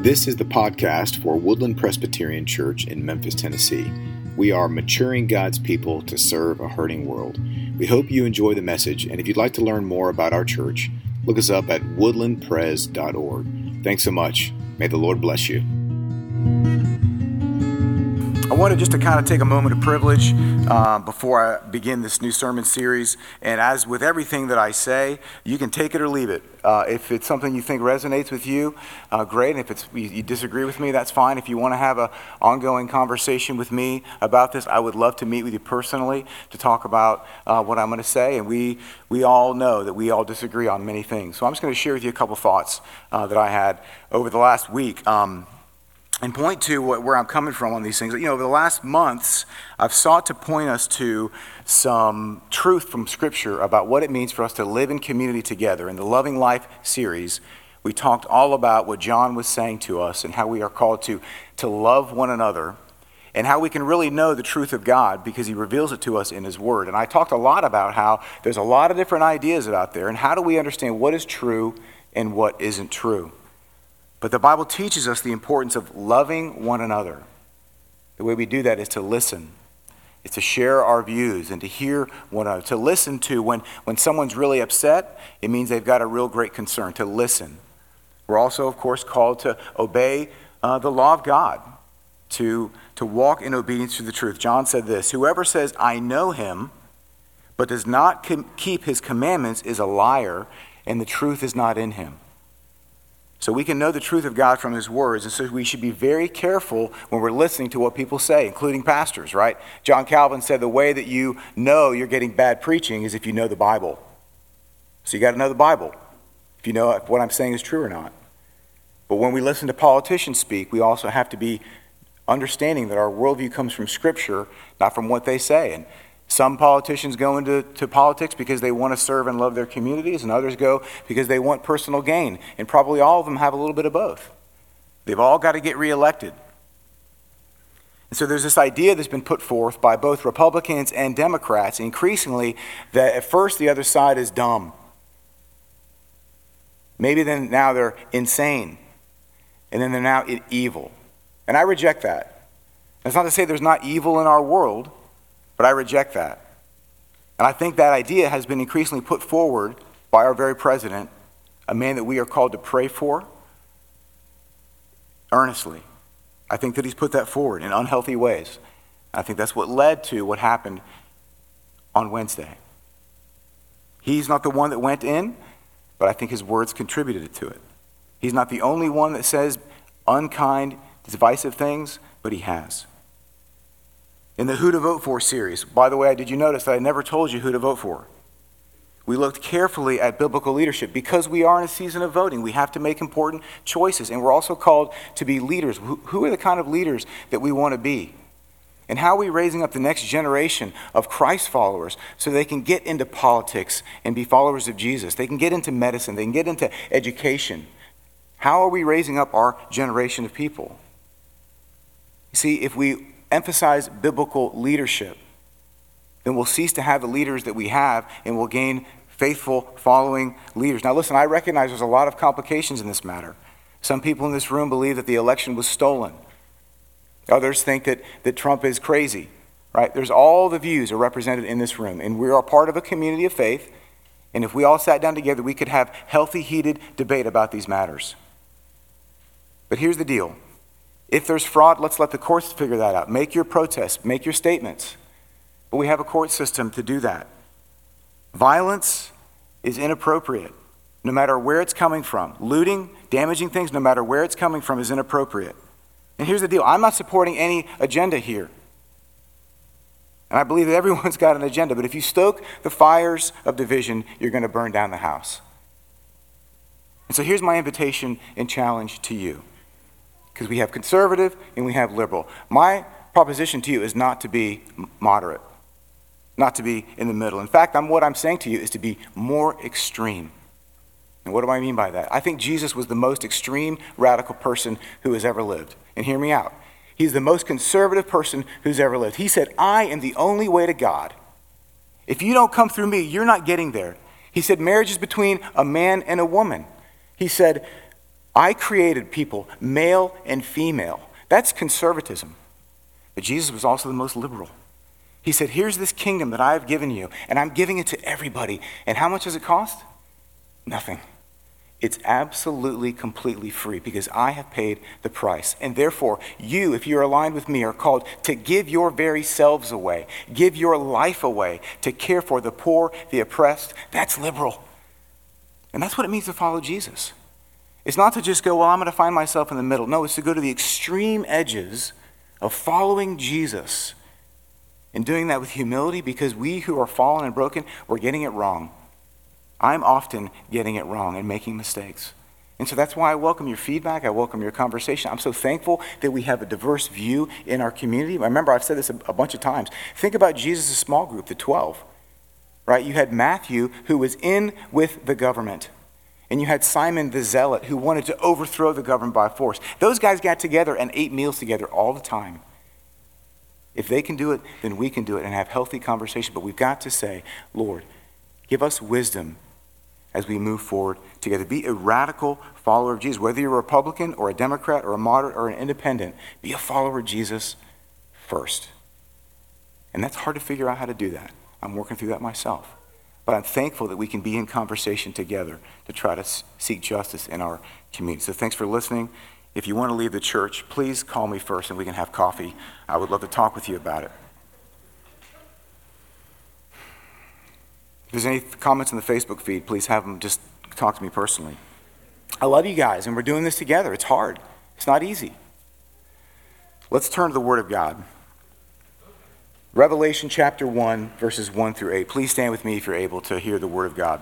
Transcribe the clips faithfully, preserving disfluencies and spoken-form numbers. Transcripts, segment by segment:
This is the podcast for Woodland Presbyterian Church in Memphis, Tennessee. We are maturing God's people to serve a hurting world. We hope you enjoy the message, and if you'd like to learn more about our church, look us up at woodland pres dot org. Thanks so much. May the Lord bless you. I wanted just to kind of take a moment of privilege uh, before I begin this new sermon series. And as with everything that I say, you can take it or leave it. Uh, if it's something you think resonates with you, uh, great. And if it's you, you disagree with me, that's fine. If you want to have an ongoing conversation with me about this, I would love to meet with you personally to talk about uh, what I'm going to say. And we we all know that we all disagree on many things. So I'm just going to share with you a couple thoughts uh, that I had over the last week. Um, And point to what, where I'm coming from on these things. You know, over the last months, I've sought to point us to some truth from Scripture about what it means for us to live in community together. In the Loving Life series, we talked all about what John was saying to us and how we are called to, to love one another and how we can really know the truth of God because he reveals it to us in his word. And I talked a lot about how there's a lot of different ideas out there and how do we understand what is true and what isn't true. But the Bible teaches us the importance of loving one another. The way we do that is to listen. It's to share our views and to hear one another. To listen to when, when someone's really upset, it means they've got a real great concern, to listen. We're also, of course, called to obey uh, the law of God, to, to walk in obedience to the truth. John said this, "Whoever says, 'I know him,' but does not com- keep his commandments is a liar, and the truth is not in him." So we can know the truth of God from his words, and so we should be very careful when we're listening to what people say, including pastors, right? John Calvin said the way that you know you're getting bad preaching is if you know the Bible. So you got to know the Bible, if you know if what I'm saying is true or not. But when we listen to politicians speak, we also have to be understanding that our worldview comes from Scripture, not from what they say. And some politicians go into to politics because they want to serve and love their communities, and others go because they want personal gain. And probably all of them have a little bit of both. They've all got to get reelected. And so there's this idea that's been put forth by both Republicans and Democrats, increasingly, that at first the other side is dumb. Maybe then now they're insane. And then they're now evil. And I reject that. That's not to say there's not evil in our world, but I reject that. And I think that idea has been increasingly put forward by our very president, a man that we are called to pray for earnestly. I think that he's put that forward in unhealthy ways. I think that's what led to what happened on Wednesday. He's not the one that went in, but I think his words contributed to it. He's not the only one that says unkind, divisive things, but he has. In the Who to Vote For series, by the way, did you notice that I never told you who to vote for? We looked carefully at biblical leadership. Because we are in a season of voting, we have to make important choices. And we're also called to be leaders. Who are the kind of leaders that we want to be? And how are we raising up the next generation of Christ followers so they can get into politics and be followers of Jesus? They can get into medicine. They can get into education. How are we raising up our generation of people? You see, if we emphasize biblical leadership, then we'll cease to have the leaders that we have and we'll gain faithful following leaders. Now listen, I recognize there's a lot of complications in this matter. Some people in this room believe that the election was stolen. Others think that, that Trump is crazy, right? There's all the views are represented in this room, and we are part of a community of faith, and if we all sat down together, we could have healthy, heated debate about these matters. But here's the deal. If there's fraud, let's let the courts figure that out. Make your protests, make your statements. But we have a court system to do that. Violence is inappropriate, no matter where it's coming from. Looting, damaging things, no matter where it's coming from, is inappropriate. And here's the deal. I'm not supporting any agenda here. And I believe that everyone's got an agenda. But if you stoke the fires of division, you're going to burn down the house. And so here's my invitation and challenge to you. Because we have conservative and we have liberal. My proposition to you is not to be moderate, not to be in the middle. In fact, I'm, what I'm saying to you is to be more extreme. And what do I mean by that? I think Jesus was the most extreme radical person who has ever lived. And hear me out. He's the most conservative person who's ever lived. He said, "I am the only way to God. If you don't come through me, you're not getting there." He said, marriage is between a man and a woman. He said, I created people, male and female. That's conservatism. But Jesus was also the most liberal. He said, here's this kingdom that I have given you, and I'm giving it to everybody. And how much does it cost? Nothing. It's absolutely, completely free because I have paid the price. And therefore, you, if you're aligned with me, are called to give your very selves away, give your life away to care for the poor, the oppressed. That's liberal. And that's what it means to follow Jesus. It's not to just go, well, I'm going to find myself in the middle. No, it's to go to the extreme edges of following Jesus and doing that with humility because we who are fallen and broken, we're getting it wrong. I'm often getting it wrong and making mistakes. And so that's why I welcome your feedback. I welcome your conversation. I'm so thankful that we have a diverse view in our community. Remember, I've said this a, a bunch of times. Think about Jesus' small group, the twelve, right? You had Matthew, who was in with the government. And you had Simon the Zealot, who wanted to overthrow the government by force. Those guys got together and ate meals together all the time. If they can do it, then we can do it and have healthy conversation. But we've got to say, Lord, give us wisdom as we move forward together. Be a radical follower of Jesus. Whether you're a Republican or a Democrat or a moderate or an independent, be a follower of Jesus first. And that's hard to figure out how to do that. I'm working through that myself. But I'm thankful that we can be in conversation together to try to seek justice in our community. So thanks for listening. If you want to leave the church, please call me first and we can have coffee. I would love to talk with you about it. If there's any comments in the Facebook feed, please have them just talk to me personally. I love you guys, and we're doing this together. It's hard. It's not easy. Let's turn to the Word of God. Revelation chapter one, verses one through eight. Please stand with me if you're able to hear the Word of God.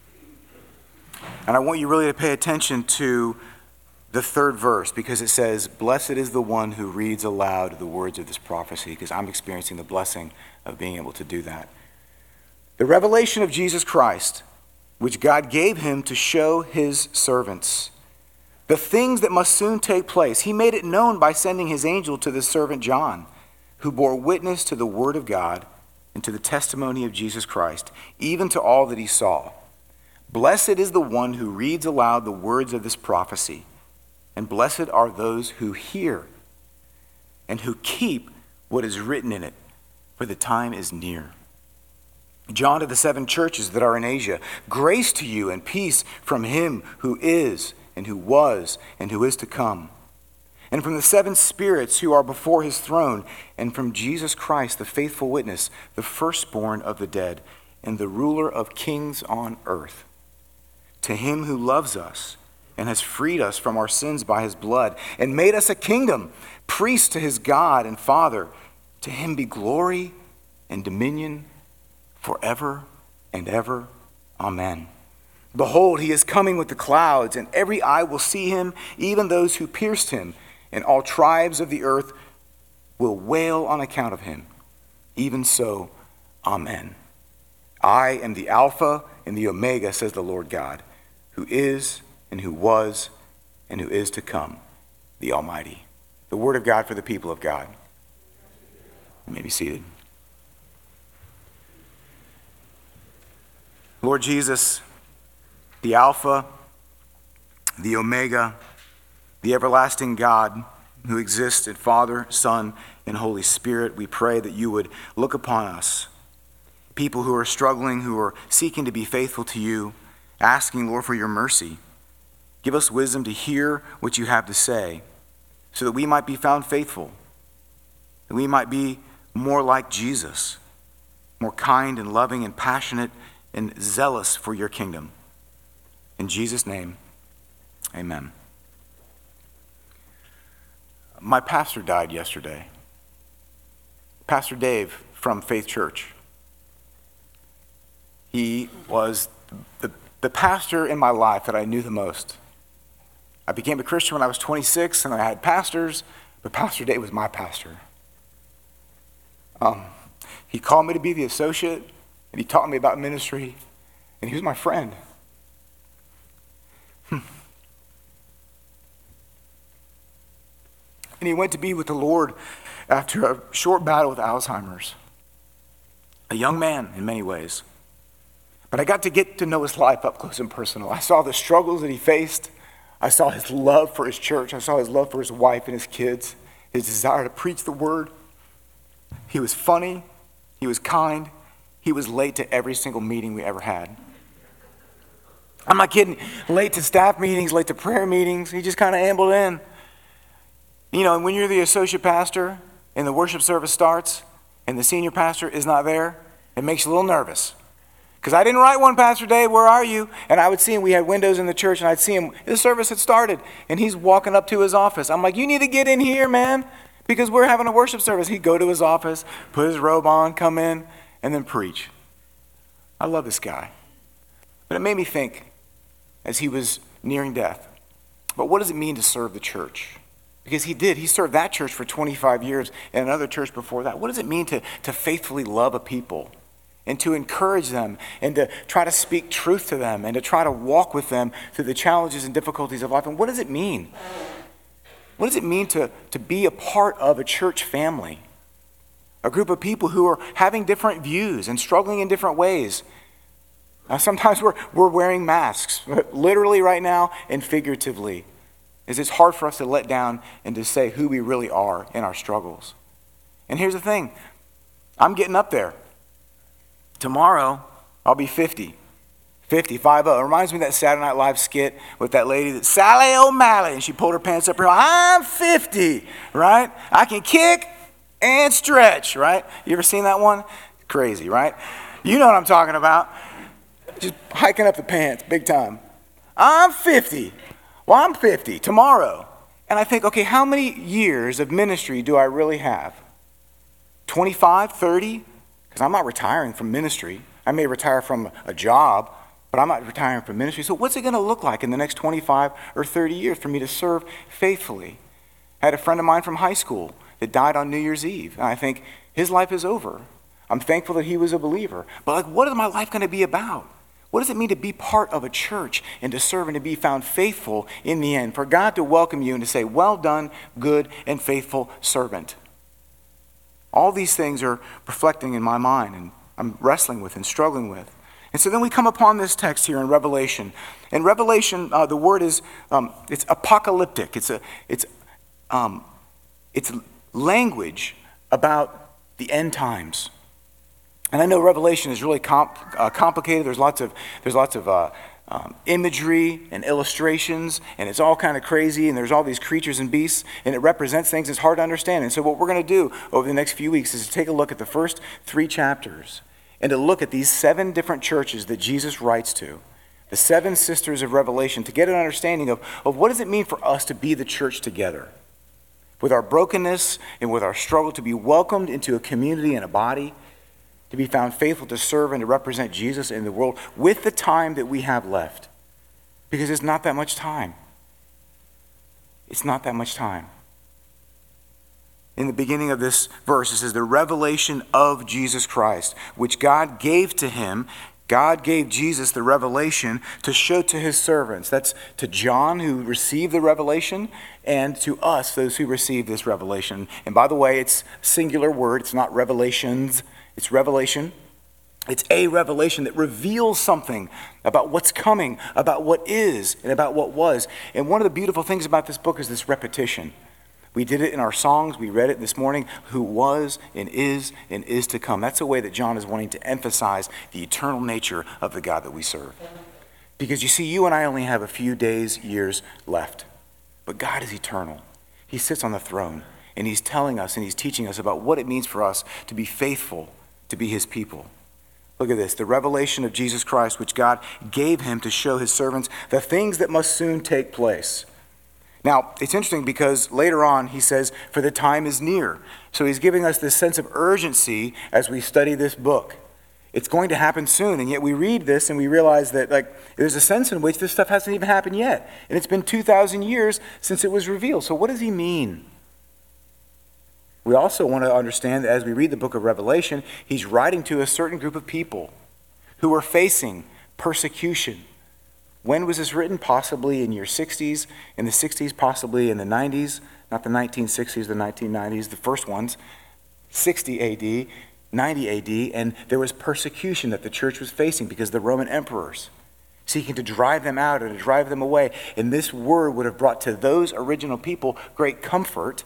And I want you really to pay attention to the third verse because it says, "Blessed is the one who reads aloud the words of this prophecy," because I'm experiencing the blessing of being able to do that. The revelation of Jesus Christ, which God gave him to show his servants. The things that must soon take place. He made it known by sending his angel to his servant John, who bore witness to the word of God and to the testimony of Jesus Christ, even to all that he saw. Blessed is the one who reads aloud the words of this prophecy, and blessed are those who hear and who keep what is written in it, for the time is near. John to the seven churches that are in Asia, grace to you and peace from him who is and who was and who is to come, and from the seven spirits who are before his throne, and from Jesus Christ, the faithful witness, the firstborn of the dead, and the ruler of kings on earth. To him who loves us and has freed us from our sins by his blood, and made us a kingdom, priests to his God and Father, to him be glory and dominion forever and ever. Amen. Behold, he is coming with the clouds, and every eye will see him, even those who pierced him, and all tribes of the earth will wail on account of him. Even so, amen. I am the Alpha and the Omega, says the Lord God, who is and who was and who is to come, the Almighty. The word of God for the people of God. You may be seated. Lord Jesus, the Alpha, the Omega, the everlasting God who exists in Father, Son, and Holy Spirit, we pray that you would look upon us, people who are struggling, who are seeking to be faithful to you, asking, Lord, for your mercy. Give us wisdom to hear what you have to say so that we might be found faithful, that we might be more like Jesus, more kind and loving and passionate and zealous for your kingdom. In Jesus' name, amen. My pastor died yesterday. Pastor Dave from Faith Church. He was the, the pastor in my life that I knew the most. I became a Christian when I was twenty-six, and I had pastors, but Pastor Dave was my pastor. Um, he called me to be the associate, and he taught me about ministry, and he was my friend. Hmm. And he went to be with the Lord after a short battle with Alzheimer's. A young man in many ways. But I got to get to know his life up close and personal. I saw the struggles that he faced. I saw his love for his church. I saw his love for his wife and his kids, his desire to preach the word. He was funny. He was kind. He was late to every single meeting we ever had. I'm not kidding. Late to staff meetings, late to prayer meetings. He just kind of ambled in. You know, and when you're the associate pastor and the worship service starts and the senior pastor is not there, it makes you a little nervous. Because I didn't write one, Pastor Dave, where are you? And I would see him, we had windows in the church, and I'd see him, the service had started, and he's walking up to his office. I'm like, you need to get in here, man, because we're having a worship service. He'd go to his office, put his robe on, come in, and then preach. I love this guy. But it made me think, as he was nearing death, but what does it mean to serve the church? Because he did. He served that church for twenty-five years and another church before that. What does it mean to, to faithfully love a people and to encourage them and to try to speak truth to them and to try to walk with them through the challenges and difficulties of life? And what does it mean? What does it mean to, to be a part of a church family? A group of people who are having different views and struggling in different ways. Now, sometimes we're, we're wearing masks, literally right now and figuratively. Is it's hard for us to let down and to say who we really are in our struggles. And here's the thing. I'm getting up there. Tomorrow, I'll be fifty. fifty, five oh. It reminds me of that Saturday Night Live skit with that lady, that Sally O'Malley, and she pulled her pants up her. I'm fifty, right? I can kick and stretch, right? You ever seen that one? Crazy, right? You know what I'm talking about. Just hiking up the pants, big time. I'm fifty. Well, I'm fifty tomorrow. And I think, okay, how many years of ministry do I really have? twenty-five, thirty? Because I'm not retiring from ministry. I may retire from a job, but I'm not retiring from ministry. So what's it going to look like in the next twenty-five or thirty years for me to serve faithfully? I had a friend of mine from high school that died on New Year's Eve. And I think his life is over. I'm thankful that he was a believer. But like, what is my life going to be about? What does it mean to be part of a church and to serve and to be found faithful in the end? For God to welcome you and to say, well done, good and faithful servant. All these things are reflecting in my mind and I'm wrestling with and struggling with. And so then we come upon this text here in Revelation. In Revelation, uh, the word is, um, it's apocalyptic. It's a, it's, um, it's language about the end times. And I know Revelation is really comp, uh, complicated. There's lots of there's lots of uh, um, imagery and illustrations, and it's all kind of crazy. And there's all these creatures and beasts, and it represents things that's hard to understand. And so what we're going to do over the next few weeks is to take a look at the first three chapters and to look at these seven different churches that Jesus writes to, the seven sisters of Revelation, to get an understanding of, of what does it mean for us to be the church together, with our brokenness and with our struggle, to be welcomed into a community and a body, to be found faithful to serve and to represent Jesus in the world with the time that we have left. Because it's not that much time. It's not that much time. In the beginning of this verse, it says, the revelation of Jesus Christ, which God gave to him. God gave Jesus the revelation to show to his servants. That's to John, who received the revelation, and to us, those who received this revelation. And by the way, it's a singular word. It's not revelations. It's revelation. It's a revelation that reveals something about what's coming, about what is, and about what was. And one of the beautiful things about this book is this repetition. We did it in our songs. We read it this morning. Who was and is and is to come. That's the way that John is wanting to emphasize the eternal nature of the God that we serve. Because you see, you and I only have a few days, years left. But God is eternal. He sits on the throne, and he's telling us and he's teaching us about what it means for us to be faithful, to be his people. Look at this, the revelation of Jesus Christ, which God gave him to show his servants the things that must soon take place. Now, it's interesting because later on he says, for the time is near. So he's giving us this sense of urgency as we study this book. It's going to happen soon, and yet we read this and we realize that like there's a sense in which this stuff hasn't even happened yet. And it's been two thousand years since it was revealed. So what does he mean? We also want to understand that as we read the book of Revelation, he's writing to a certain group of people who are facing persecution. When was this written? Possibly in your sixties, in the sixties, possibly in the nineties, not the nineteen sixties, the nineteen nineties, the first ones, sixty A D, ninety A D, and there was persecution that the church was facing because of the Roman emperors. seeking to drive them out or to drive them away. And this word would have brought to those original people great comfort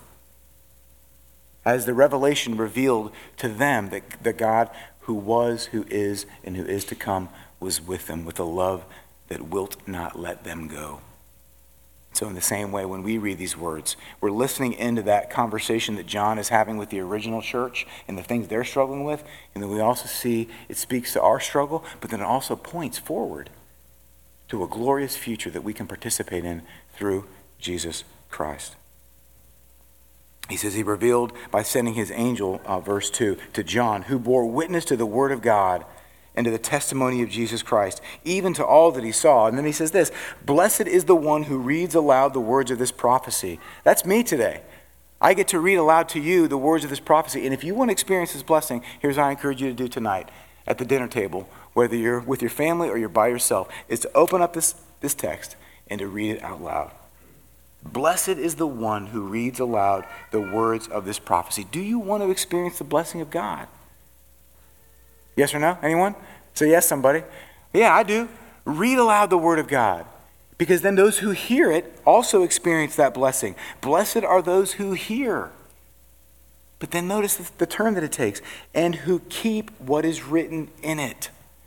as the revelation revealed to them that the God who was, who is, and who is to come was with them with a love that wilt not let them go. So in the same way, when we read these words, we're listening into that conversation that John is having with the original church and the things they're struggling with, and then we also see it speaks to our struggle, but then it also points forward to a glorious future that we can participate in through Jesus Christ. He says he revealed by sending his angel, uh, verse two, to John, who bore witness to the word of God and to the testimony of Jesus Christ, even to all that he saw. And then he says this, blessed is the one who reads aloud the words of this prophecy. That's me today. I get to read aloud to you the words of this prophecy. And if you want to experience this blessing, here's what I encourage you to do tonight at the dinner table, whether you're with your family or you're by yourself, is to open up this, this text and to read it out loud. Blessed is the one who reads aloud the words of this prophecy. Do you want to experience the blessing of God? Yes or no? Anyone? Say yes, somebody. Yeah, I do. Read aloud the word of God, because then those who hear it also experience that blessing. Blessed are those who hear. But then notice the turn that it takes, and who keep what is written in it.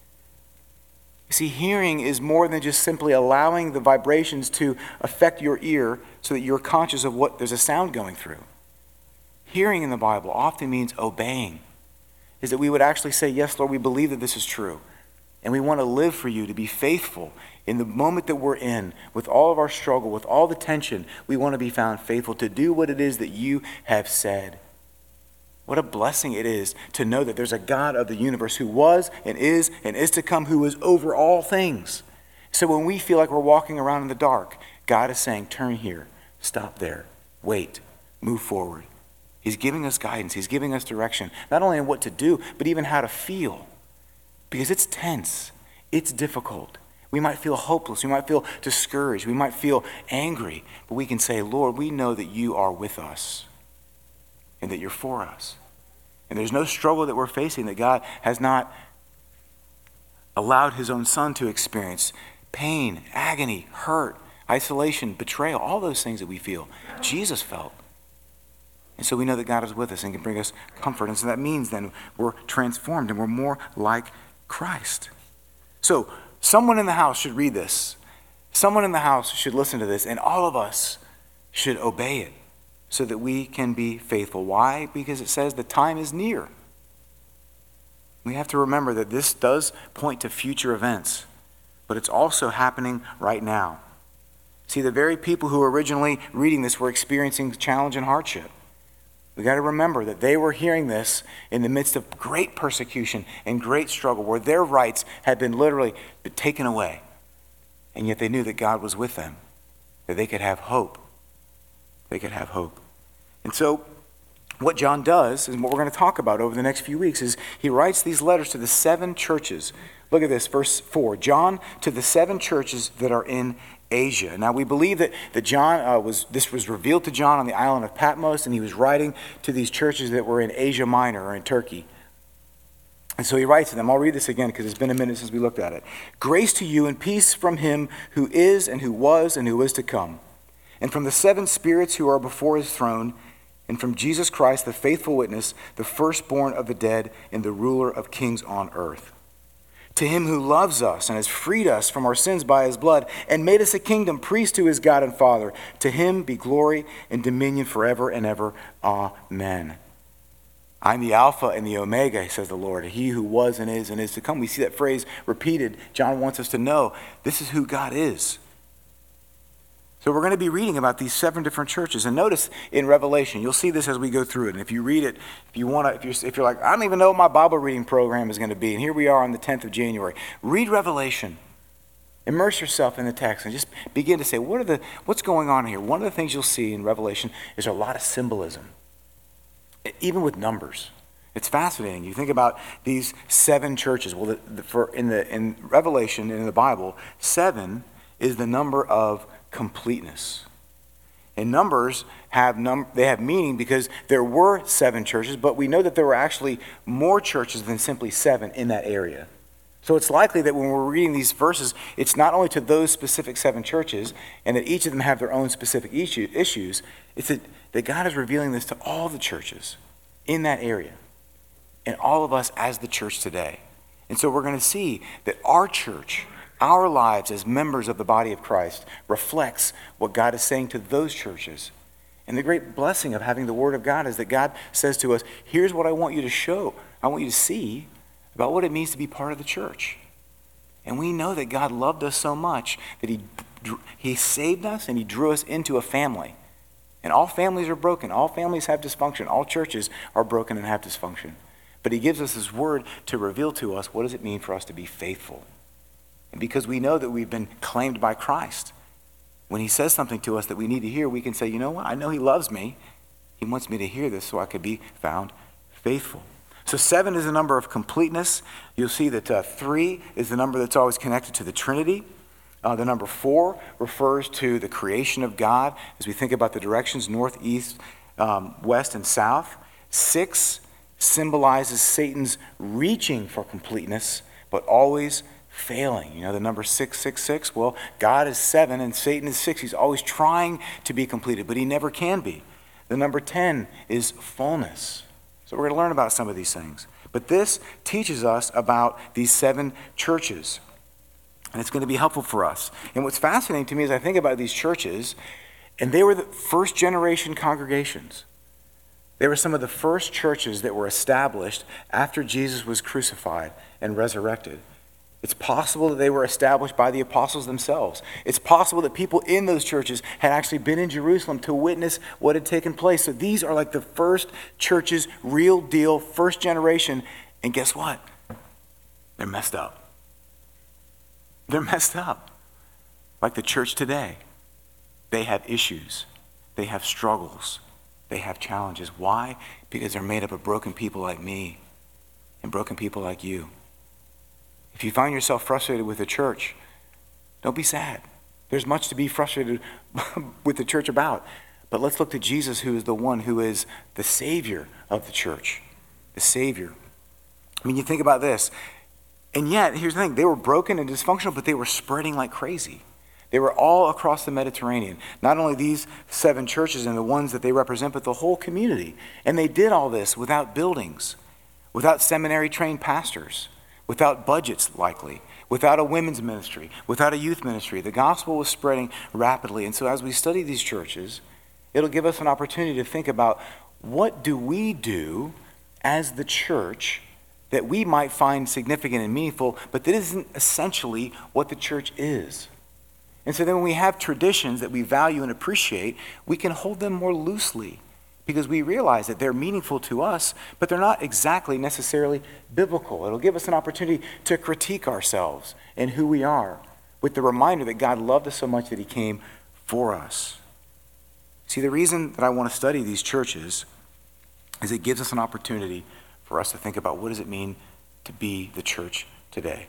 You see, hearing is more than just simply allowing the vibrations to affect your ear so that you're conscious of what there's a sound going through. Hearing in the Bible often means obeying. Is that we would actually say, yes, Lord, we believe that this is true. And we want to live for you, to be faithful in the moment that we're in, with all of our struggle, with all the tension. We want to be found faithful to do what it is that you have said. What a blessing it is to know that there's a God of the universe who was and is and is to come, who is over all things. So when we feel like we're walking around in the dark, God is saying, turn here, stop there, wait, move forward. He's giving us guidance. He's giving us direction, not only in what to do, but even how to feel. Because it's tense. It's difficult. We might feel hopeless. We might feel discouraged. We might feel angry. But we can say, Lord, we know that you are with us and that you're for us. And there's no struggle that we're facing that God has not allowed his own son to experience. Pain, agony, hurt, isolation, betrayal, all those things that we feel, Jesus felt. And so we know that God is with us and can bring us comfort. And so that means then we're transformed and we're more like Christ. So someone in the house should read this. Someone in the house should listen to this. And all of us should obey it so that we can be faithful. Why? Because it says the time is near. We have to remember that this does point to future events, but it's also happening right now. See, the very people who were originally reading this were experiencing challenge and hardship. We got to remember that they were hearing this in the midst of great persecution and great struggle, where their rights had been literally taken away. And yet they knew that God was with them, that they could have hope. They could have hope. And so what John does, and what we're going to talk about over the next few weeks, is he writes these letters to the seven churches. Look at this, verse four. John, to the seven churches that are in Asia. Now we believe that, that John uh, was this was revealed to John on the island of Patmos, and he was writing to these churches that were in Asia Minor or in Turkey. And so he writes to them. I'll read this again because it's been a minute since we looked at it. Grace to you and peace from him who is and who was and who is to come, and from the seven spirits who are before his throne, and from Jesus Christ, the faithful witness, the firstborn of the dead and the ruler of kings on earth. To him who loves us and has freed us from our sins by his blood and made us a kingdom, priest to his God and Father. To him be glory and dominion forever and ever. Amen. I'm the Alpha and the Omega, says the Lord, he who was and is and is to come. We see that phrase repeated. John wants us to know this is who God is. So we're going to be reading about these seven different churches. And notice in Revelation, you'll see this as we go through it. And if you read it, if you want to, if you're, if you're like, I don't even know what my Bible reading program is going to be, and here we are on the tenth of January. Read Revelation. Immerse yourself in the text and just begin to say, what are the, what's going on here? One of the things you'll see in Revelation is a lot of symbolism, even with numbers. It's fascinating. You think about these seven churches. Well, the, the, for in the in Revelation, in the Bible, seven is the number of completeness. And numbers have num- they have meaning because there were seven churches, but we know that there were actually more churches than simply seven in that area. So it's likely that when we're reading these verses, it's not only to those specific seven churches and that each of them have their own specific issue, issues, it's that, that God is revealing this to all the churches in that area and all of us as the church today. And so we're going to see that our church, our lives as members of the body of Christ, reflects what God is saying to those churches. And the great blessing of having the Word of God is that God says to us, here's what I want you to show. I want you to see about what it means to be part of the church. And we know that God loved us so much that he, he saved us and he drew us into a family. And all families are broken. All families have dysfunction. All churches are broken and have dysfunction. But he gives us his word to reveal to us what does it mean for us to be faithful. And because we know that we've been claimed by Christ, when he says something to us that we need to hear, we can say, you know what? I know he loves me. He wants me to hear this so I could be found faithful. So seven is the number of completeness. You'll see that uh, three is the number that's always connected to the Trinity. Uh, the number four refers to the creation of God as we think about the directions north, east, um, west, and south. Six symbolizes Satan's reaching for completeness, but always failing. You know, the number six six six, well, God is seven and Satan is six. He's always trying to be completed, but he never can be. The number ten is fullness. So we're going to learn about some of these things. But this teaches us about these seven churches. And it's going to be helpful for us. And what's fascinating to me as I think about these churches, and they were the first generation congregations. They were some of the first churches that were established after Jesus was crucified and resurrected. It's possible that they were established by the apostles themselves. It's possible that people in those churches had actually been in Jerusalem to witness what had taken place. So these are like the first churches, real deal, first generation. And guess what? They're messed up. They're messed up. Like the church today. They have issues. They have struggles. They have challenges. Why? Because they're made up of broken people like me and broken people like you. If you find yourself frustrated with the church, don't be sad. There's much to be frustrated with the church about. But let's look to Jesus, who is the one who is the Savior of the church. The Savior. I mean, you think about this. And yet, here's the thing. They were broken and dysfunctional, but they were spreading like crazy. They were all across the Mediterranean. Not only these seven churches and the ones that they represent, but the whole community. And they did all this without buildings, without seminary-trained pastors, without budgets likely, without a women's ministry, without a youth ministry. The gospel was spreading rapidly. And so as we study these churches, it'll give us an opportunity to think about what do we do as the church that we might find significant and meaningful, but that isn't essentially what the church is. And so then when we have traditions that we value and appreciate, we can hold them more loosely because we realize that they're meaningful to us, but they're not exactly necessarily biblical. It'll give us an opportunity to critique ourselves and who we are with the reminder that God loved us so much that he came for us. See, the reason that I want to study these churches is it gives us an opportunity for us to think about what does it mean to be the church today?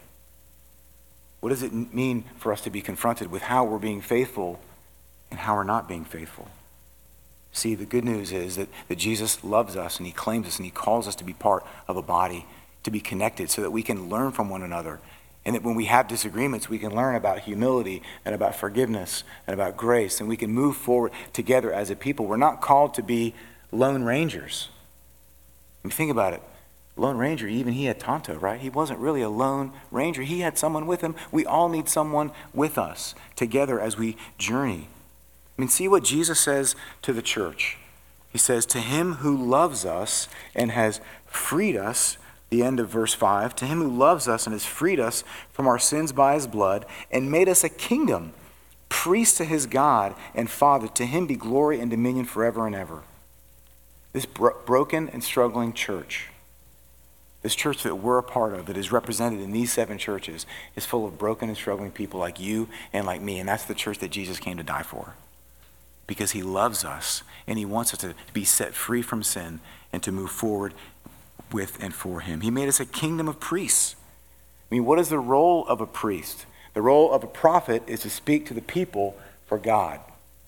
What does it mean for us to be confronted with how we're being faithful and how we're not being faithful? See, the good news is that, that Jesus loves us and he claims us and he calls us to be part of a body, to be connected so that we can learn from one another. And that when we have disagreements, we can learn about humility and about forgiveness and about grace, and we can move forward together as a people. We're not called to be lone rangers. I mean, think about it. Lone Ranger, even he had Tonto, right? He wasn't really a lone ranger. He had someone with him. We all need someone with us together as we journey. I mean, see what Jesus says to the church. He says, to him who loves us and has freed us, the end of verse five, to him who loves us and has freed us from our sins by his blood and made us a kingdom, priest to his God and Father, to him be glory and dominion forever and ever. This bro- broken and struggling church, this church that we're a part of, that is represented in these seven churches, is full of broken and struggling people like you and like me, and that's the church that Jesus came to die for. Because he loves us and he wants us to be set free from sin and to move forward with and for him. He made us a kingdom of priests. I mean, what is the role of a priest? The role of a prophet is to speak to the people for God.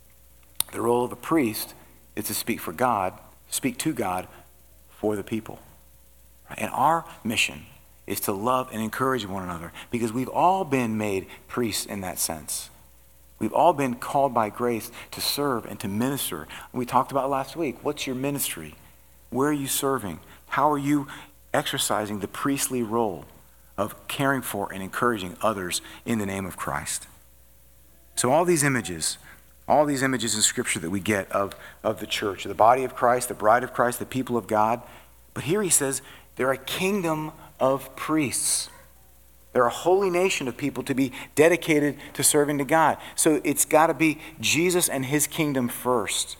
The role of a priest is to speak for God, speak to God for the people. And our mission is to love and encourage one another, because we've all been made priests in that sense. We've all been called by grace to serve and to minister. We talked about last week, what's your ministry? Where are you serving? How are you exercising the priestly role of caring for and encouraging others in the name of Christ? So all these images, all these images in Scripture that we get of, of the church, the body of Christ, the bride of Christ, the people of God. But here he says they're a kingdom of priests. They're a holy nation of people to be dedicated to serving to God. So it's got to be Jesus and his kingdom first.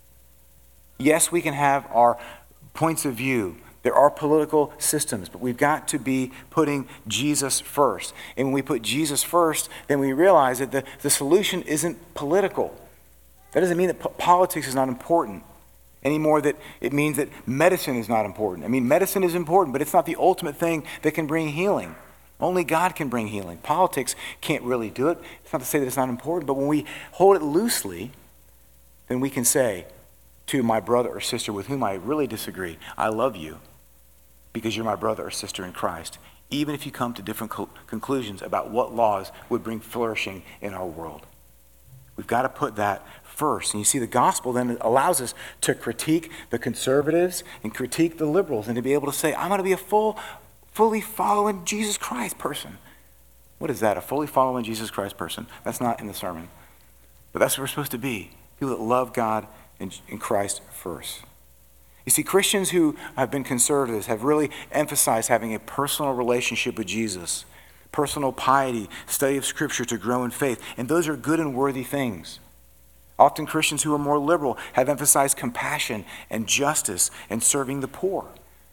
Yes, we can have our points of view. There are political systems, but we've got to be putting Jesus first. And when we put Jesus first, then we realize that the, the solution isn't political. That doesn't mean that po- politics is not important any more that it means that medicine is not important. I mean, medicine is important, but it's not the ultimate thing that can bring healing. Only God can bring healing. Politics can't really do it. It's not to say that it's not important, but when we hold it loosely, then we can say to my brother or sister with whom I really disagree, I love you because you're my brother or sister in Christ, even if you come to different co- conclusions about what laws would bring flourishing in our world. We've got to put that first. And you see, the gospel then allows us to critique the conservatives and critique the liberals and to be able to say, I'm going to be a full, fully following Jesus Christ person. What is that? A fully following Jesus Christ person? That's not in the sermon. But that's what we're supposed to be. People that love God and, and Christ first. You see, Christians who have been conservatives have really emphasized having a personal relationship with Jesus, personal piety, study of Scripture to grow in faith. And those are good and worthy things. Often Christians who are more liberal have emphasized compassion and justice and serving the poor.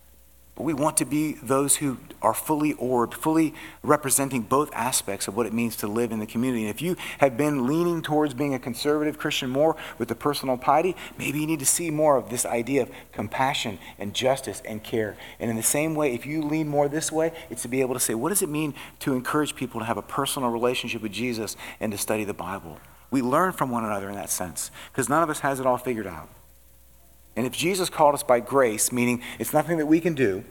But we want to be those who are fully orbed, fully representing both aspects of what it means to live in the community. And if you have been leaning towards being a conservative Christian more with the personal piety, maybe you need to see more of this idea of compassion and justice and care. And in the same way, if you lean more this way, it's to be able to say, what does it mean to encourage people to have a personal relationship with Jesus and to study the Bible? We learn from one another in that sense, because none of us has it all figured out. And if Jesus called us by grace, meaning it's nothing that we can do,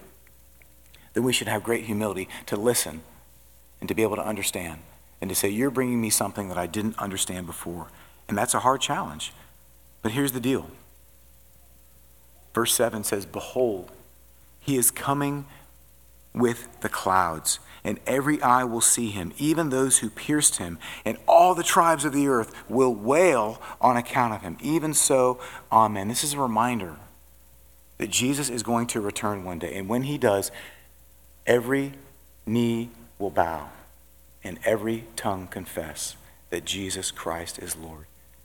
then we should have great humility to listen and to be able to understand and to say, you're bringing me something that I didn't understand before. And that's a hard challenge. But here's the deal. Verse seven says, behold, he is coming with the clouds, and every eye will see him, even those who pierced him, and all the tribes of the earth will wail on account of him. Even so, amen. This is a reminder that Jesus is going to return one day, and when he does, every knee will bow, and every tongue confess that Jesus Christ is Lord.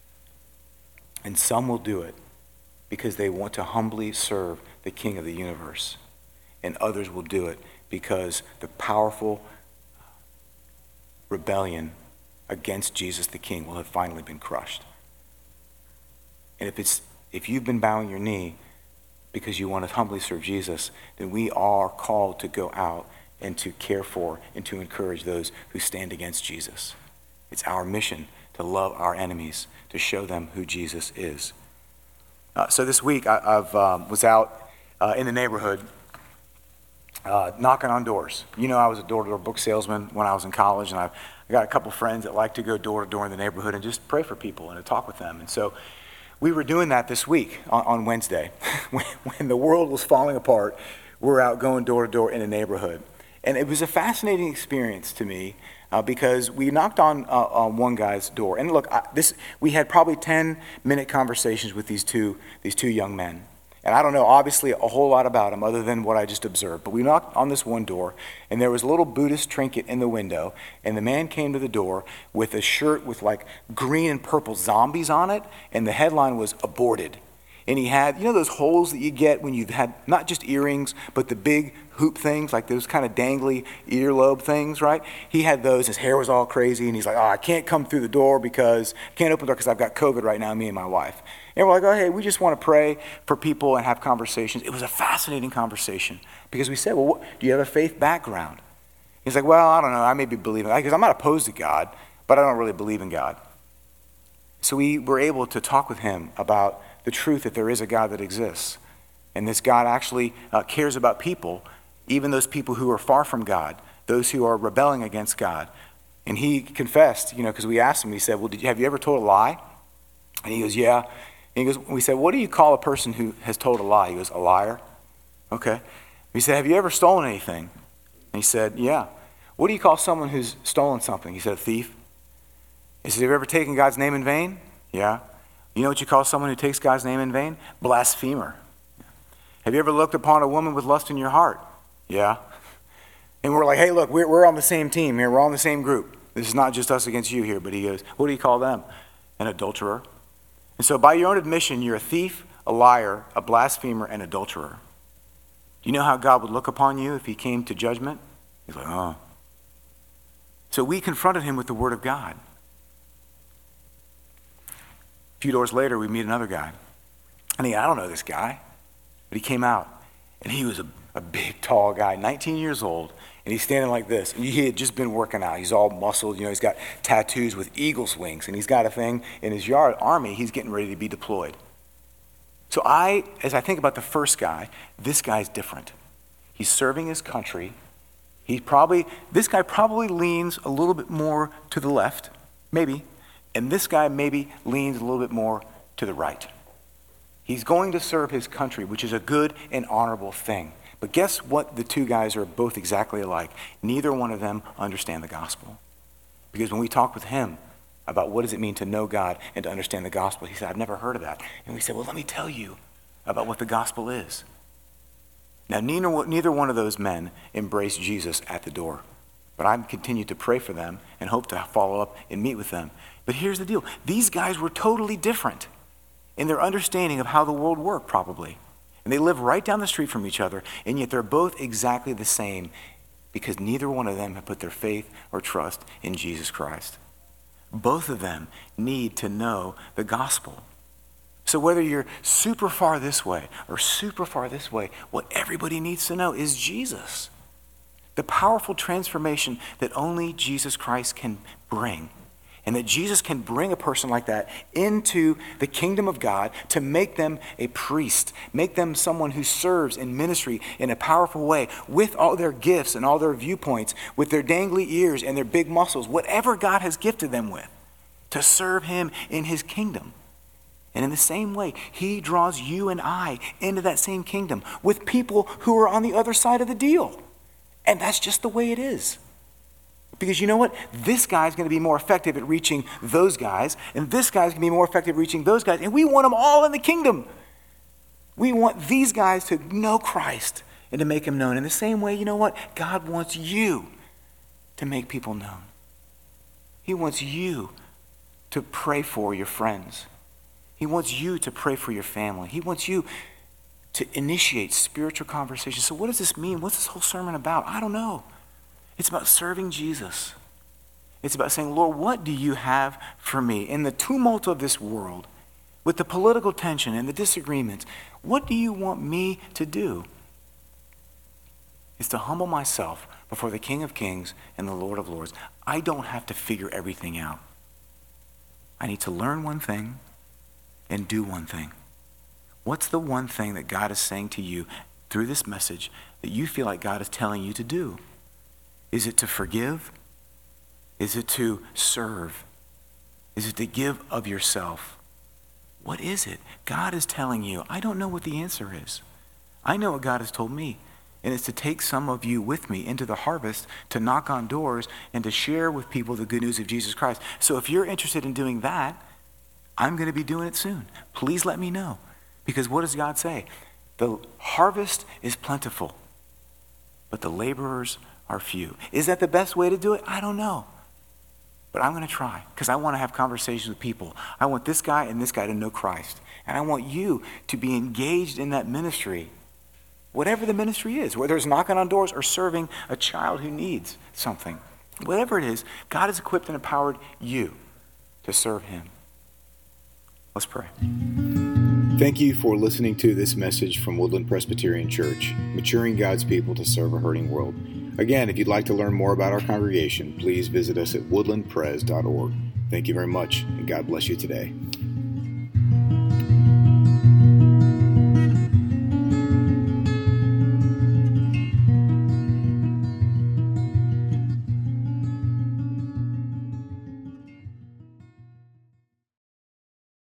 And some will do it because they want to humbly serve the King of the universe, and others will do it because the powerful rebellion against Jesus the King will have finally been crushed. And if it's if you've been bowing your knee because you want to humbly serve Jesus, then we are called to go out and to care for and to encourage those who stand against Jesus. It's our mission to love our enemies, to show them who Jesus is. Uh, so this week I I've, um, was out uh, in the neighborhood Uh, knocking on doors. You know, I was a door-to-door book salesman when I was in college, and I've I got a couple friends that like to go door-to-door in the neighborhood and just pray for people and to talk with them. And so we were doing that this week on, on Wednesday. when, when the world was falling apart, we were out going door-to-door in a neighborhood. And it was a fascinating experience to me uh, because we knocked on, uh, on one guy's door. And look, I, this we had probably ten-minute conversations with these two these two young men. And I don't know, obviously, a whole lot about him other than what I just observed. But we knocked on this one door, and there was a little Buddhist trinket in the window. And the man came to the door with a shirt with like green and purple zombies on it. And the headline was aborted. And he had, you know those holes that you get when you've had not just earrings, but the big hoop things, like those kind of dangly earlobe things, right? He had those. His hair was all crazy. And he's like, oh, I can't come through the door because, I can't open the door because I've got COVID right now, me and my wife. And we're like, oh, hey, we just want to pray for people and have conversations. It was a fascinating conversation because we said, well, what, do you have a faith background? He's like, well, I don't know. I may be believing. Because I'm not opposed to God, but I don't really believe in God. So we were able to talk with him about the truth that there is a God that exists. And this God actually uh, cares about people even those people who are far from God, those who are rebelling against God. And he confessed, you know, because we asked him, he said, well, did you, have you ever told a lie? And he goes, yeah. And he goes, we said, what do you call a person who has told a lie? He goes, a liar. Okay. We said, have you ever stolen anything? And he said, yeah. What do you call someone who's stolen something? He said, a thief. He said, have you ever taken God's name in vain? Yeah. You know what you call someone who takes God's name in vain? Blasphemer. Have you ever looked upon a woman with lust in your heart? Yeah. And we're like, hey, look, we're, we're on the same team here. We're on the same group. This is not just us against you here. But he goes, what do you call them? An adulterer. And so by your own admission, you're a thief, a liar, a blasphemer, and adulterer. Do you know how God would look upon you if he came to judgment? He's like, oh. So we confronted him with the word of God. A few doors later, we meet another guy. And he, I don't know this guy. But he came out, and he was a, a big, tall guy, nineteen years old. And he's standing like this. And he had just been working out. He's all muscled. You know, he's got tattoos with eagle's wings. And he's got a thing in his yard, army. He's getting ready to be deployed. So I, as I think about the first guy, this guy's different. He's serving his country. He probably, this guy probably leans a little bit more to the left, maybe. And this guy maybe leans a little bit more to the right. He's going to serve his country, which is a good and honorable thing. But guess what? The two guys are both exactly alike. Neither one of them understand the gospel. Because when we talk with him about what does it mean to know God and to understand the gospel, he said, I've never heard of that. And we said, well, let me tell you about what the gospel is. Now, neither, neither one of those men embraced Jesus at the door. But I continue to pray for them and hope to follow up and meet with them. But here's the deal. These guys were totally different in their understanding of how the world worked, probably. And they live right down the street from each other, and yet they're both exactly the same because neither one of them have put their faith or trust in Jesus Christ. Both of them need to know the gospel. So whether you're super far this way or super far this way, what everybody needs to know is Jesus. The powerful transformation that only Jesus Christ can bring. And that Jesus can bring a person like that into the kingdom of God to make them a priest, make them someone who serves in ministry in a powerful way with all their gifts and all their viewpoints, with their dangly ears and their big muscles, whatever God has gifted them with, to serve him in his kingdom. And in the same way, he draws you and I into that same kingdom with people who are on the other side of the deal. And that's just the way it is. Because you know what? This guy's going to be more effective at reaching those guys, and this guy's going to be more effective at reaching those guys, and we want them all in the kingdom. We want these guys to know Christ and to make him known. In the same way, you know what? God wants you to make people known. He wants you to pray for your friends. He wants you to pray for your family. He wants you to initiate spiritual conversations. So what does this mean? What's this whole sermon about? I don't know. It's about serving Jesus. It's about saying, Lord, what do you have for me? In the tumult of this world, with the political tension and the disagreements, what do you want me to do? It's to humble myself before the King of Kings and the Lord of Lords. I don't have to figure everything out. I need to learn one thing and do one thing. What's the one thing that God is saying to you through this message that you feel like God is telling you to do? Is it to forgive? Is it to serve? Is it to give of yourself? What is it? God is telling you. I don't know what the answer is. I know what God has told me. And it's to take some of you with me into the harvest, to knock on doors, and to share with people the good news of Jesus Christ. So if you're interested in doing that, I'm going to be doing it soon. Please let me know. Because what does God say? The harvest is plentiful, but the laborers are few. Is that the best way to do it? I don't know. But I'm going to try because I want to have conversations with people. I want this guy and this guy to know Christ. And I want you to be engaged in that ministry, whatever the ministry is, whether it's knocking on doors or serving a child who needs something. Whatever it is, God has equipped and empowered you to serve him. Let's pray. Thank you for listening to this message from Woodland Presbyterian Church, maturing God's people to serve a hurting world. Again, if you'd like to learn more about our congregation, please visit us at woodland pres dot org. Thank you very much, and God bless you today.